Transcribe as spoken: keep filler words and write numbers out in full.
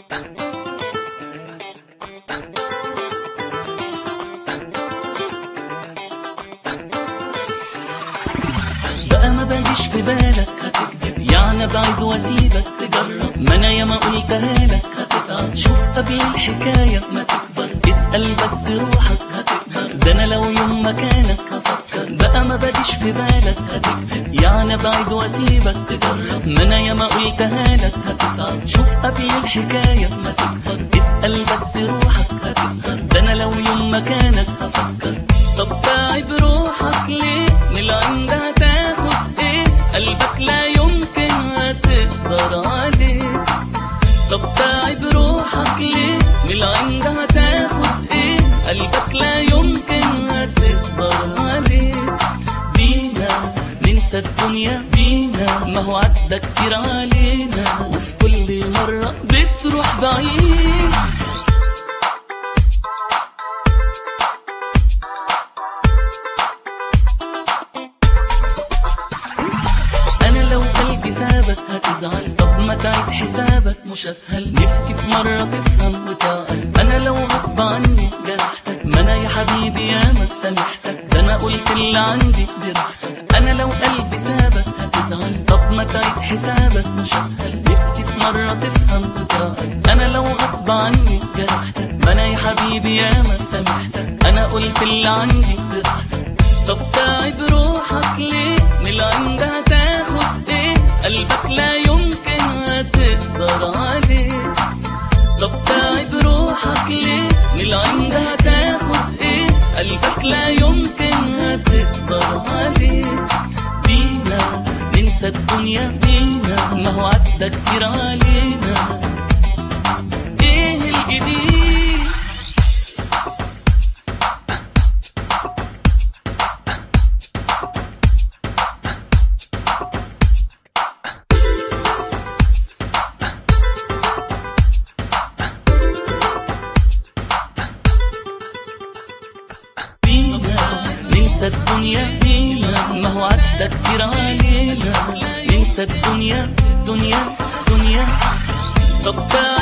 بقى ما باجيش في بالك هتكذب، يعني ابعد واسيبك تجرب، ما انا ياما قلتها لك هتتعب. شوف قبل الحكايه ما تكبر، اسال بس روحك هتقدر، ده انا لو يوم مكانك هفكر. بقى ما باجيش في بالك هتكذب، يعني ابعد واسيبك تجرب، ما انا ياما قلتها لك هتتعب. شوف قبل الحكايه ما تكبر، اسال بس روحك هتقدر، ده انا لو يوم مكانك هفكر. طب تعب روحك ليه؟ من العند هتاخد ايه؟ قلبك لا يمكن هتقدر عليه. طب تعب روحك ليه؟ من العند هتاخد ايه؟ قلبك لا يمكن هتقدر عليه. بينا ننسى الدنيا، بينا ما هو عدى كتير علينا، وفي كل مرة بتروح بعيد. لو قلبي سابك هتزعل، طب ما تعيد حسابك مش اسهل. نفسي في مرة تفهم وتعقل، انا لو غصب عني جرحتك، ما انا يا حبيبي ياما سامحتك، ده انا قلت اللي عندي براحتك. انا لو قلبي سابك هتزعل، طب ما تعيد حسابك مش اسهل. نفسي في مرة تفهم وتعقل، انا لو غصب عني جرحتك، ما انا يا حبيبي ياما سامحتك، انا قلت اللي عندي براحتك. طب تعب روحك ليه؟ من العند هتاخد ايه؟ قلبك لا يمكن هتقدر عليه. طب تعب روحك ليه؟ من العند هتاخد ايه؟ قلبك لا يمكن هتقدر عليه. بينا ننسى الدنيا، بينا ما هو عدى كتير علينا. ايه الجديد؟ ننسى الدنيا، بينا ما هو عدى كتير علينا. ننسى الدنيا، دنيا دنيا. طب